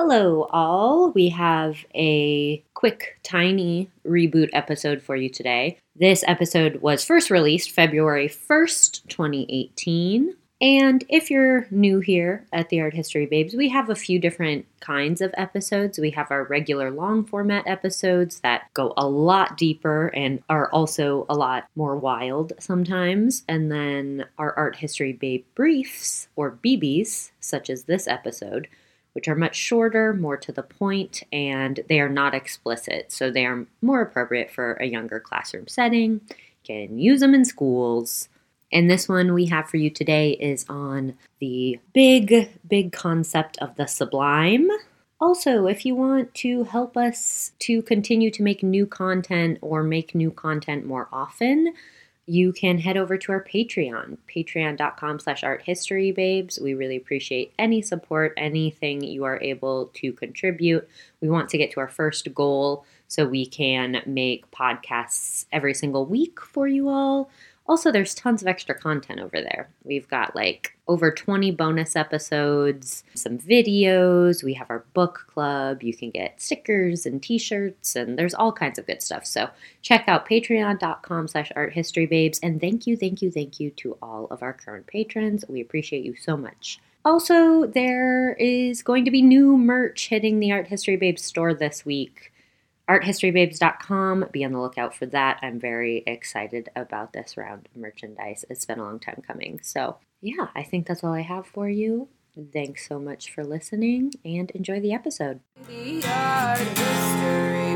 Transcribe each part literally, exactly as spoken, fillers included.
Hello, all. We have a quick, tiny reboot episode for you today. This episode was first released February first, twenty eighteen. And if you're new here at the Art History Babes, we have a few different kinds of episodes. We have our regular long format episodes that go a lot deeper and are also a lot more wild sometimes. And then our Art History Babe briefs, or B Bs, such as this episode, which are much shorter, more to the point, and they are not explicit. So they are more appropriate for a younger classroom setting. You can use them in schools. And this one we have for you today is on the big, big concept of the sublime. Also, if you want to help us to continue to make new content or make new content more often, you can head over to our Patreon, patreon.com slash arthistorybabes. We really appreciate any support, anything you are able to contribute. We want to get to our first goal so we can make podcasts every single week for you all. Also, there's tons of extra content over there. We've got like over twenty bonus episodes, some videos. We have our book club. You can get stickers and t-shirts, and there's all kinds of good stuff. So check out patreon.com slash arthistorybabes. And thank you, thank you, thank you to all of our current patrons. We appreciate you so much. Also, there is going to be new merch hitting the Art History Babes store this week. art history babes dot com. Be on the lookout for that. I'm very excited about this round of merchandise. It's been a long time coming. So yeah, I think that's all I have for you. Thanks so much for listening and enjoy the episode. The Art History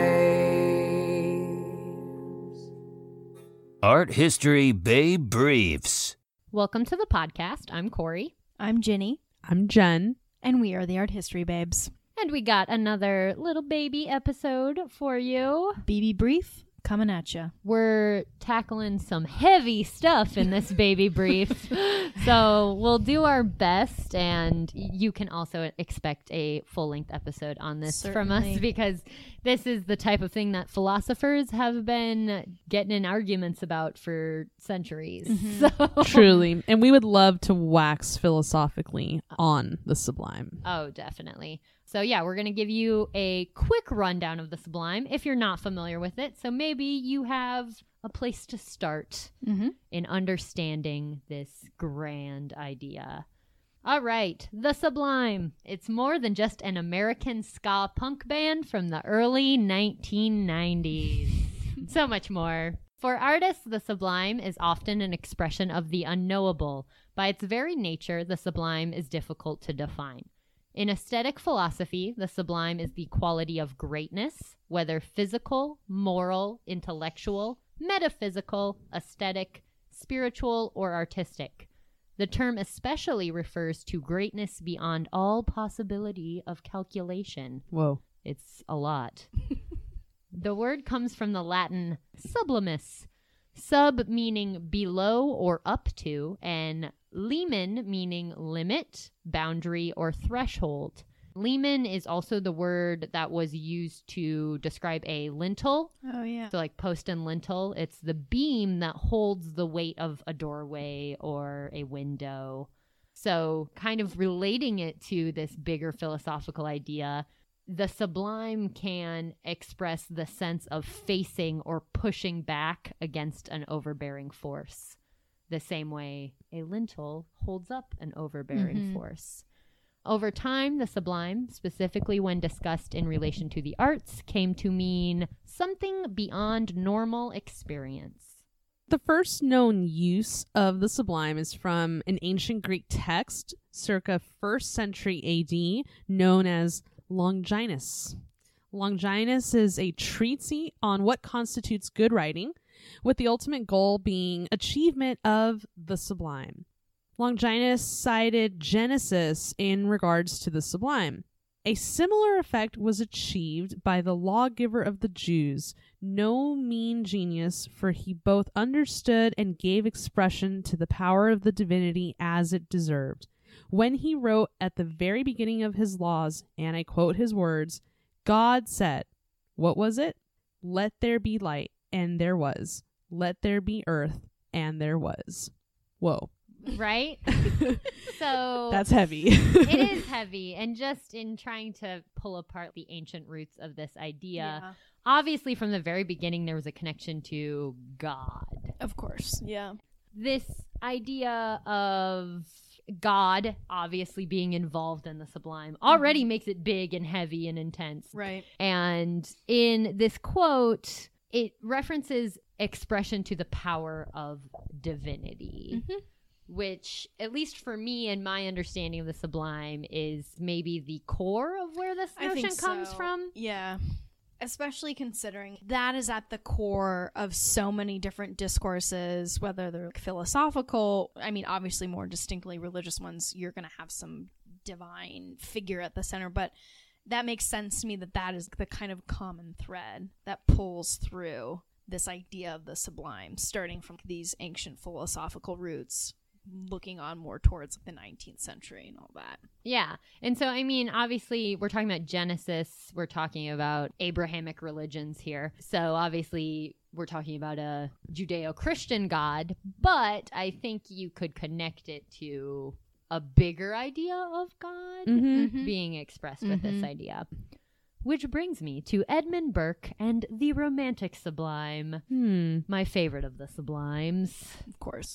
Babes. Art History Babe Briefs. Welcome to the podcast. I'm Corey. I'm Ginny. I'm Jen. And we are the Art History Babes. And we got another little baby episode for you. B B Brief coming at you. We're tackling some heavy stuff in this baby brief. So we'll do our best, and you can also expect a full-length episode on this Certainly. From us, because this is the type of thing that philosophers have been getting in arguments about for centuries. Mm-hmm. So Truly. And we would love to wax philosophically on the sublime. Oh, definitely. So yeah, we're going to give you a quick rundown of the sublime if you're not familiar with it. So maybe you have a place to start mm-hmm. in understanding this grand idea. All right, the sublime. It's more than just an American ska punk band from the early nineteen nineties. So much more. For artists, the sublime is often an expression of the unknowable. By its very nature, the sublime is difficult to define. In aesthetic philosophy, the sublime is the quality of greatness, whether physical, moral, intellectual, metaphysical, aesthetic, spiritual, or artistic. The term especially refers to greatness beyond all possibility of calculation. Whoa. It's a lot. The word comes from the Latin sublimis, sub meaning below or up to, and limen meaning limit, boundary, or threshold. Limen is also the word that was used to describe a lintel. Oh, yeah. So like post and lintel, it's the beam that holds the weight of a doorway or a window. So kind of relating it to this bigger philosophical idea, the sublime can express the sense of facing or pushing back against an overbearing force, the same way a lintel holds up an overbearing mm-hmm. force. Over time, the sublime, specifically when discussed in relation to the arts, came to mean something beyond normal experience. The first known use of the sublime is from an ancient Greek text circa first century A D known as Longinus. Longinus is a treatise on what constitutes good writing, with the ultimate goal being achievement of the sublime. Longinus cited Genesis in regards to the sublime. A similar effect was achieved by the lawgiver of the Jews, no mean genius, for he both understood and gave expression to the power of the divinity as it deserved. When he wrote at the very beginning of his laws, and I quote his words, God said, what was it? Let there be light, and there was. Let there be earth, and there was. Whoa. right? So That's heavy. it is heavy. And just in trying to pull apart the ancient roots of this idea, Yeah. obviously from the very beginning, there was a connection to God. Of course. Yeah. This idea of God obviously being involved in the sublime already makes it big and heavy and intense. Right. And in this quote, it references expression to the power of divinity, Mhm. which, at least for me and my understanding of the sublime, is maybe the core of where this I notion think comes so. from. Yeah. Especially considering that is at the core of so many different discourses, whether they're philosophical, I mean, obviously more distinctly religious ones, you're going to have some divine figure at the center, but that makes sense to me that that is the kind of common thread that pulls through this idea of the sublime, starting from these ancient philosophical roots, looking on more towards the nineteenth century and all that. Yeah. And so, I mean, obviously, we're talking about Genesis. We're talking about Abrahamic religions here. So, obviously, we're talking about a Judeo-Christian God. But I think you could connect it to a bigger idea of God Mm-hmm. being expressed with this Mhm. idea. Which brings me to Edmund Burke and the Romantic Sublime, Hmm. my favorite of the sublimes. Of course.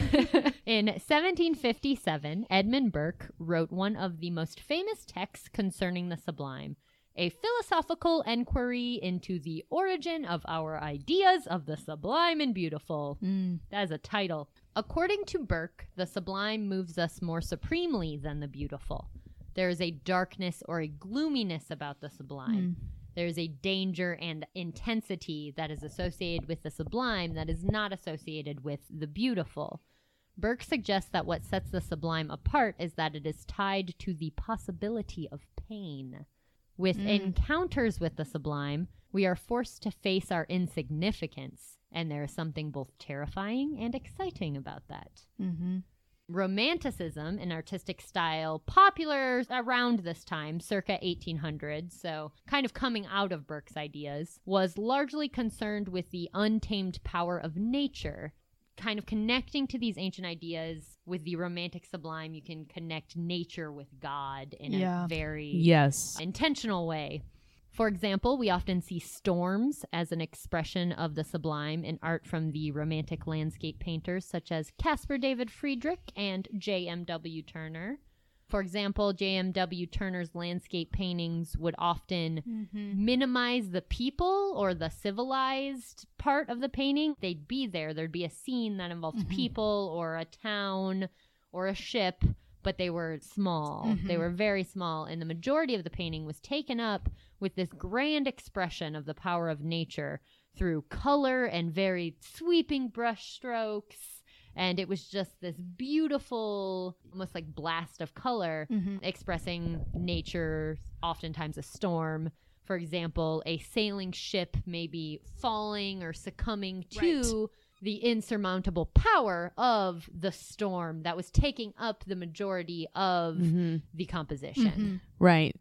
In seventeen fifty-seven, Edmund Burke wrote one of the most famous texts concerning the sublime, a philosophical enquiry into the origin of our ideas of the sublime and beautiful. Mm. That is a title. According to Burke, the sublime moves us more supremely than the beautiful. There is a darkness or a gloominess about the sublime. There is a danger and intensity that is associated with the sublime that is not associated with the beautiful. Burke suggests that what sets the sublime apart is that it is tied to the possibility of pain. With Mm. encounters with the sublime, we are forced to face our insignificance, and there is something both terrifying and exciting about that. Mm-hmm. Romanticism, an artistic style popular around this time, circa eighteen hundred, so kind of coming out of Burke's ideas, was largely concerned with the untamed power of nature. Kind of connecting to these ancient ideas with the romantic sublime, you can connect nature with God in Yeah. a very Yes. intentional way. For example, we often see storms as an expression of the sublime in art from the Romantic landscape painters such as Caspar David Friedrich and J M W Turner. For example, J M W Turner's landscape paintings would often Mm-hmm. minimize the people or the civilized part of the painting. They'd be there. There'd be a scene that involved Mhm. people or a town or a ship, but they were small. Mhm. They were very small, and the majority of the painting was taken up with this grand expression of the power of nature through color and very sweeping brush strokes. And it was just this beautiful, almost like blast of color Mm-hmm. expressing nature, oftentimes a storm. For example, a sailing ship may be falling or succumbing to the insurmountable power of the storm that was taking up the majority of Mm-hmm. the composition. Right.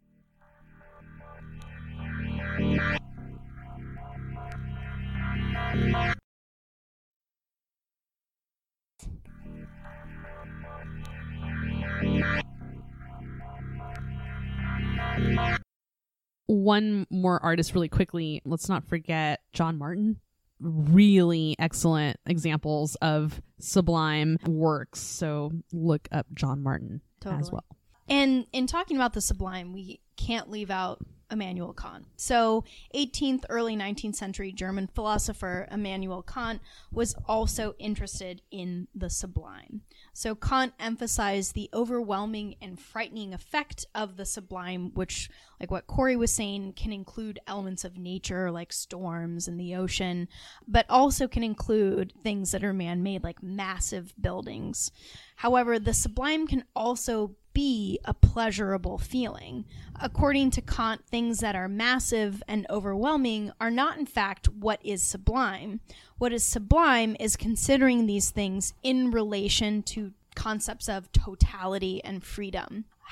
One more artist really quickly. Let's not forget John Martin. Really excellent examples of sublime works. So look up John Martin as Totally. well. And in talking about the sublime, we can't leave out Immanuel Kant. So, eighteenth, early nineteenth century German philosopher Immanuel Kant was also interested in the sublime. So, Kant emphasized the overwhelming and frightening effect of the sublime, which, like what Corey was saying, can include elements of nature like storms and the ocean, but also can include things that are man-made like massive buildings. However, the sublime can also be a pleasurable feeling. According to Kant, things that are massive and overwhelming are not in fact what is sublime. What is sublime is considering these things in relation to concepts of totality and freedom.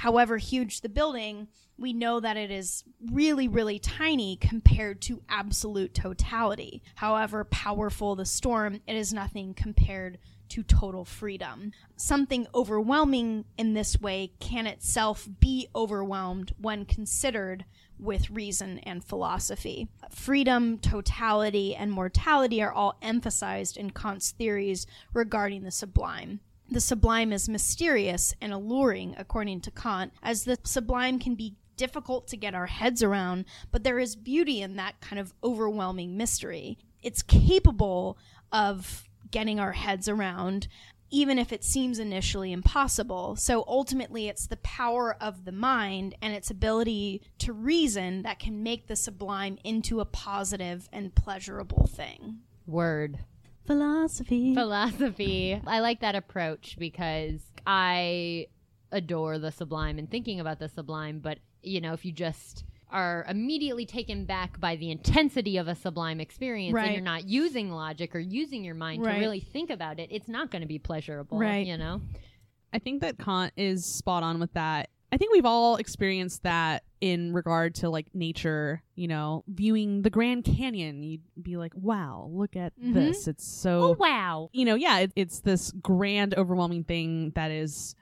however huge the building, we know that it is really, really tiny compared to absolute totality. However powerful the storm, it is nothing compared to total freedom. Something overwhelming in this way can itself be overwhelmed when considered with reason and philosophy. Freedom, totality, and mortality are all emphasized in Kant's theories regarding the sublime. The sublime is mysterious and alluring, according to Kant, as the sublime can be difficult to get our heads around, but there is beauty in that kind of overwhelming mystery. It's capable of getting our heads around, even if it seems initially impossible. So ultimately, it's the power of the mind and its ability to reason that can make the sublime into a positive and pleasurable thing. Word. Philosophy. Philosophy. I like that approach because I adore the sublime and thinking about the sublime, but, you know, if you just are immediately taken back by the intensity of a sublime experience Right. and you're not using logic or using your mind Right. to really think about it, it's not going to be pleasurable, Right. you know? I think that Kant is spot on with that. I think we've all experienced that in regard to like nature, you know, viewing the Grand Canyon. You'd be like, wow, look at Mhm. this. It's so, Oh, wow. you know, yeah, it, it's this grand, overwhelming thing that is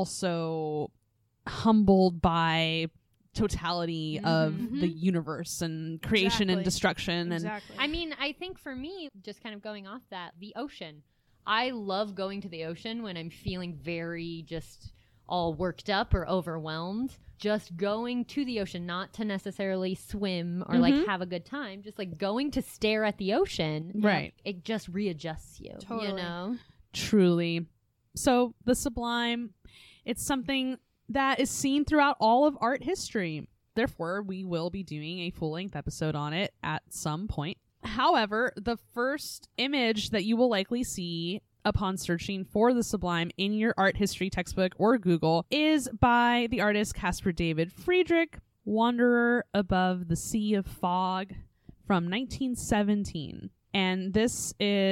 also humbled by totality of Mhm. the universe and creation and Exactly. destruction. And Exactly. I mean, I think for me, just kind of going off that, the ocean. I love going to the ocean when I'm feeling very just all worked up or overwhelmed. Just going to the ocean, not to necessarily swim or like Mhm. have a good time, just like going to stare at the ocean. Right. It just readjusts you, Totally. you know? Truly. So the sublime, it's something that is seen throughout all of art history. Therefore, we will be doing a full-length episode on it at some point. However, the first image that you will likely see upon searching for the sublime in your art history textbook or Google is by the artist Caspar David Friedrich, Wanderer Above the Sea of Fog from nineteen seventeen. And this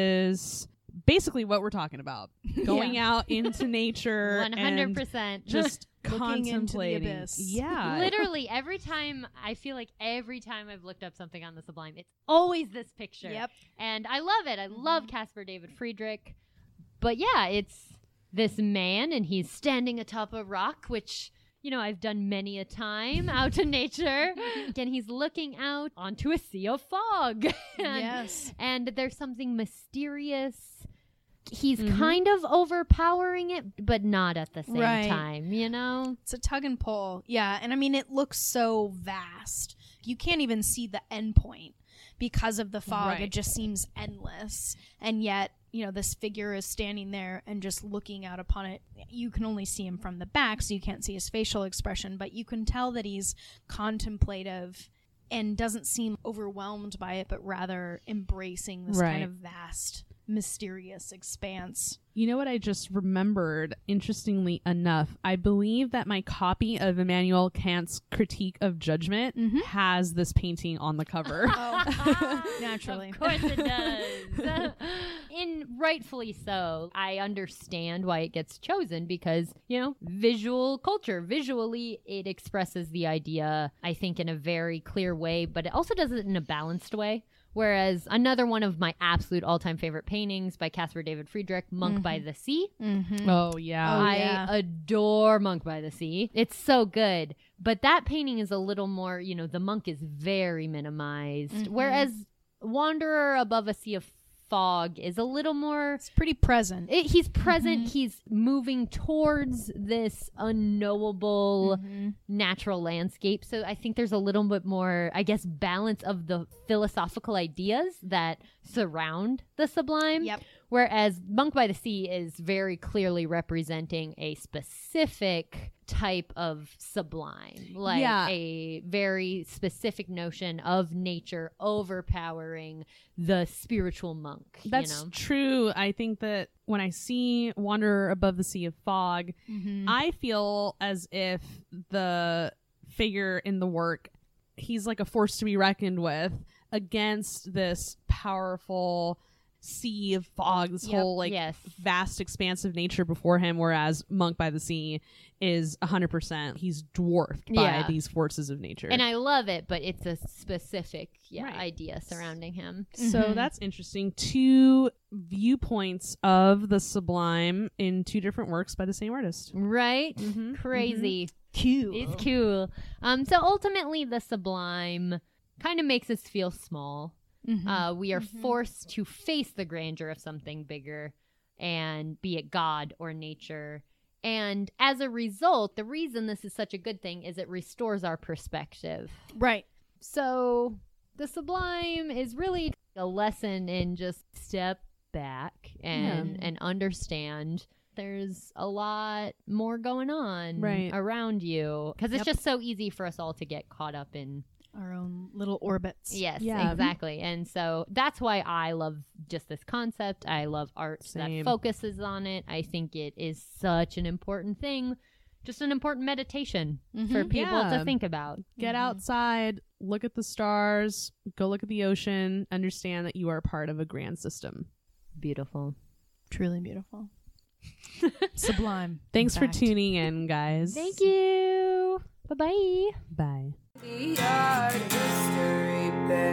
is basically what we're talking about. Going Yeah. out into nature one hundred and percent. just Looking into the contemplating. abyss. Yeah. Literally, every time, I feel like every time I've looked up something on the sublime, it's always this picture. Yep. And I love it. I love Caspar David Friedrich. But yeah, it's this man, and he's standing atop a rock, which, you know, I've done many a time out in nature. And he's looking out onto a sea of fog. and, Yes. and there's something mysterious. He's Mhm. kind of overpowering it, but not at the same Right. time, you know? It's a tug and pull. Yeah. And I mean, it looks so vast. You can't even see the end point because of the fog. Right. It just seems endless. And yet, you know, this figure is standing there and just looking out upon it. You can only see him from the back, so you can't see his facial expression, but you can tell that he's contemplative and doesn't seem overwhelmed by it, but rather embracing this Right. kind of vast, mysterious expanse. You know what I just remembered, interestingly enough? I believe that my copy of Immanuel Kant's Critique of Judgment Mhm. has this painting on the cover. Oh, naturally. Of course it does. And rightfully so. I understand why it gets chosen because, you know, visual culture. Visually, it expresses the idea, I think, in a very clear way, but it also does it in a balanced way. Whereas another one of my absolute all-time favorite paintings by Caspar David Friedrich, Monk by the Sea. Mm-hmm. Oh, yeah. Oh, I yeah. adore Monk by the Sea. It's so good. But that painting is a little more, you know, the monk is very minimized. Mhm. Whereas Wanderer Above a Sea of Fog is a little more. It's pretty present. It, he's present. Mhm. He's moving towards this unknowable Mhm. natural landscape. So I think there's a little bit more, I guess, balance of the philosophical ideas that surround the sublime. Yep. Whereas Monk by the Sea is very clearly representing a specific type of sublime, like Yeah. a very specific notion of nature overpowering the spiritual monk. That's you know? true. I think that when I see Wanderer Above the Sea of Fog, Mhm. I feel as if the figure in the work, he's like a force to be reckoned with against this powerful sea of fog, this Yep. whole like Yes. vast expanse of nature before him, whereas Monk by the Sea is one hundred percent. He's dwarfed by Yeah. these forces of nature. And I love it, but it's a specific yeah, Right. idea surrounding him. So Mhm. that's interesting. Two viewpoints of the sublime in two different works by the same artist. Right? Mm-hmm. Crazy. Cool. It's cool. Um, so ultimately, the sublime kind of makes us feel small. Mhm. Uh, we are Mhm. forced to face the grandeur of something bigger, and be it God or nature. And as a result, the reason this is such a good thing is it restores our perspective. Right. So the sublime is really a lesson in just step back and Yeah. and understand there's a lot more going on Right. around you, because it's Yep. just so easy for us all to get caught up in Our own little orbits. yes Yeah. exactly. And so that's why I love just this concept. I love art Same. that focuses on it. I think it is such an important thing, just an important meditation for Mhm. people Yeah. to think about. Get Mhm. outside, look at the stars, go look at the ocean, understand that you are part of a grand system. Beautiful. Truly beautiful. Sublime. Thanks in for fact. tuning in, guys. Thank you. Bye-bye. Bye. The art history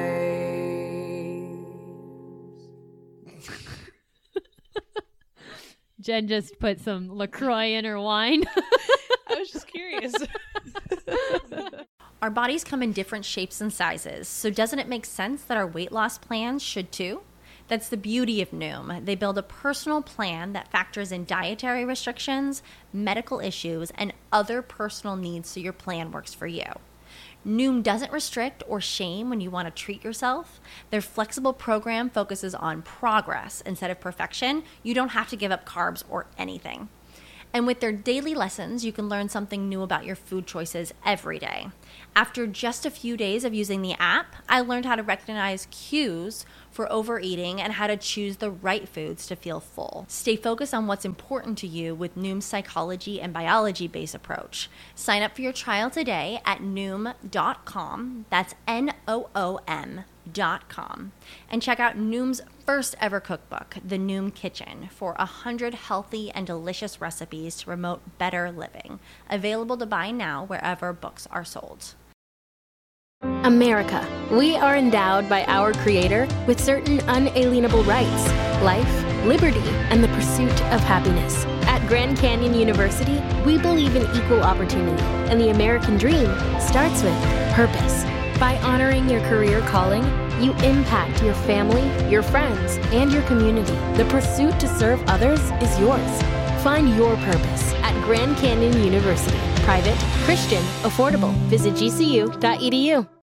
babes. Jen just put some LaCroix in her wine. I was just curious. Our bodies come in different shapes and sizes, so doesn't it make sense that our weight loss plans should too? That's the beauty of Noom. They build a personal plan that factors in dietary restrictions, medical issues, and other personal needs so your plan works for you. Noom doesn't restrict or shame when you want to treat yourself. Their flexible program focuses on progress instead of perfection. You don't have to give up carbs or anything. And with their daily lessons, you can learn something new about your food choices every day. After just a few days of using the app, I learned how to recognize cues for overeating and how to choose the right foods to feel full. Stay focused on what's important to you with Noom's psychology and biology-based approach. Sign up for your trial today at noom dot com. That's N O O M dot com. And check out Noom's first ever cookbook, The Noom Kitchen, for one hundred healthy and delicious recipes to promote better living. Available to buy now wherever books are sold. America. We are endowed by our Creator with certain unalienable rights: life, liberty, and the pursuit of happiness. At Grand Canyon University, we believe in equal opportunity, and the American dream starts with purpose. By honoring your career calling, you impact your family, your friends, and your community. The pursuit to serve others is yours. Find your purpose at Grand Canyon University. Private, Christian, affordable. Visit G C U dot E D U.